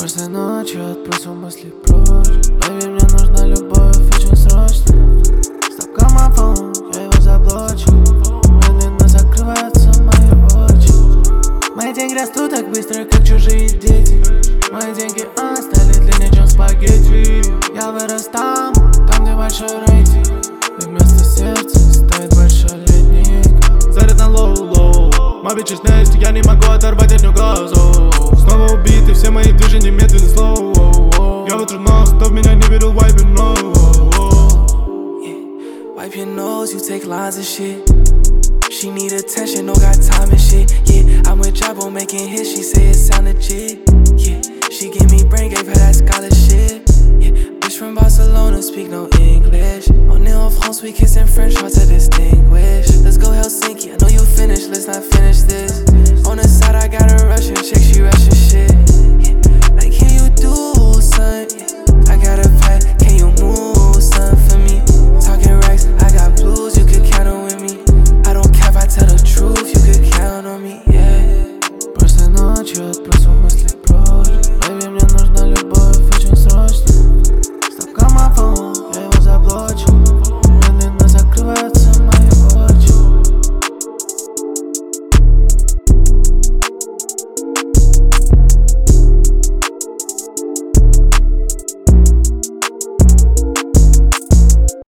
Прошлой ночью отбросил мысли прочь. Baby, мне нужна любовь очень срочно. Стоп граммофон, я его заблочу. Медленно закрываются мои очи. Мои деньги растут так быстро, как чужие дети. Мои деньги стали длиннее, чем спагетти. Я вырос там, где большой рейтинг. И вместо сердца стоит большой ледник. Заряд на лоу-лоу. My bitches nasty, я не могу оторвать от нее глазу. Снова убиты, все мои движения медленно slow. Я вытру нос, кто в меня не верил, wipe your nose. Wipe your nose, you take lines and shit. She need attention, no got time and shit. Yeah, I'm with Jabo making hits, she say it sound legit. Yeah, she give me brain, gave her that scholarship. Yeah, bitch from Barcelona, speak no English. On est en France, we kiss in French, hard to